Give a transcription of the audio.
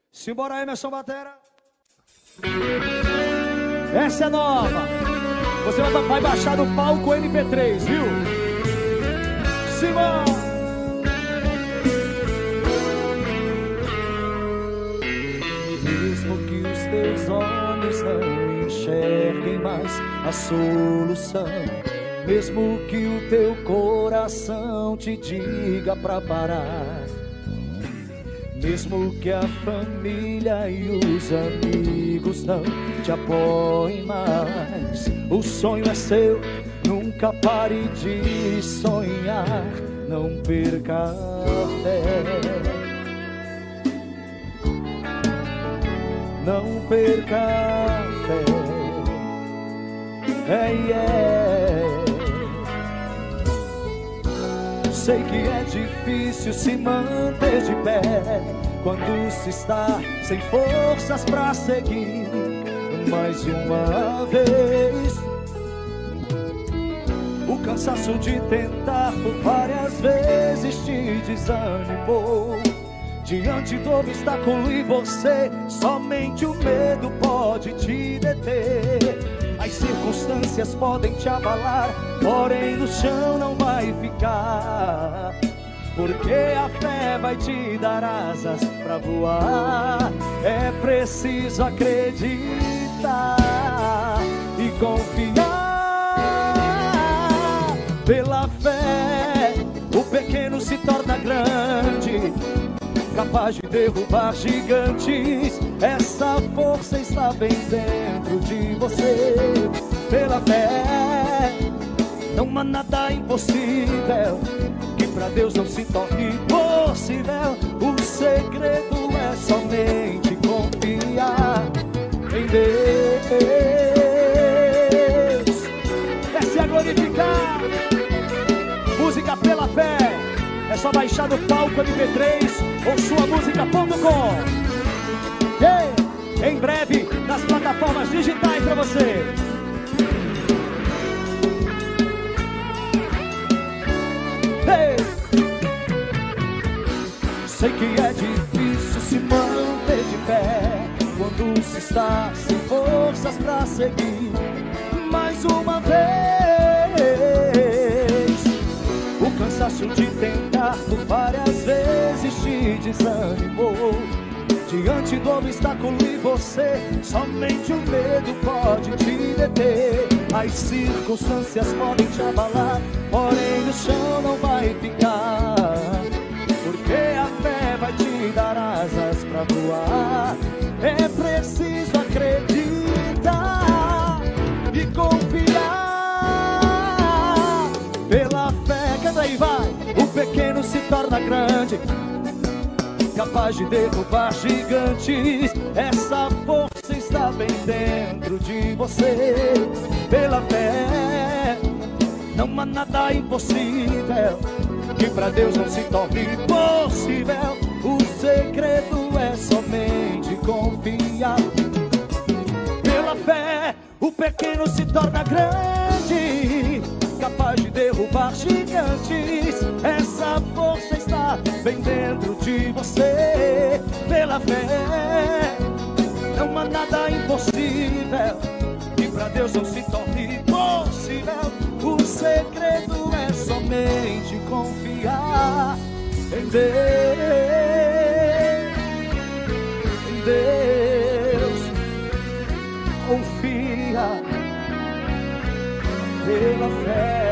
Simbora, Emerson Batera. Essa é nova. Você vai baixar no palco MP3, viu? Simbora. Mesmo que os teus olhos não enxerguem mais a solução, mesmo que o teu coração te diga pra parar, mesmo que a família e os amigos não te apoiem mais, o sonho é seu, nunca pare de sonhar, não perca a fé, não perca a fé, Sei que é difícil se manter de pé quando se está sem forças pra seguir. Mais uma vez, o cansaço de tentar por várias vezes te desanimou. Diante do obstáculo e você, somente o medo pode te deter. As circunstâncias podem te abalar, porém no chão não vai ficar, porque a fé vai te dar asas pra voar. É preciso acreditar e confiar. Pela fé, o pequeno se torna grande, capaz de derrubar gigantes. Essa força está bem dentro de você. Pela fé, não há nada impossível que pra Deus não se torne possível. O segredo é somente confiar em Deus. Desce a glorificar. Música pela fé. É só baixar no palco MP3 ou suamusica.com. Em breve nas plataformas digitais pra você. Sei que é difícil se manter de pé quando se está sem forças pra seguir. Mais uma vez, o cansaço de tentar por várias vezes te desanimou. Diante do obstáculo e você, somente o medo pode te deter. As circunstâncias podem te abalar, porém no chão não vai ficar, porque a fé vai te dar asas pra voar. É preciso acreditar e confiar. Pela fé, canta aí, vai. O pequeno se torna grande, capaz de derrubar gigantes. Essa força está bem dentro de você. Pela fé, não há nada impossível que pra Deus não se torne possível. O segredo é somente confiar. Pela fé, o pequeno se torna grande, capaz de derrubar gigantes. Essa força está bem dentro de você. Pela fé, não há nada impossível que pra Deus não se torne possível. O segredo é somente confiar em Deus. Em Deus, confia pela fé.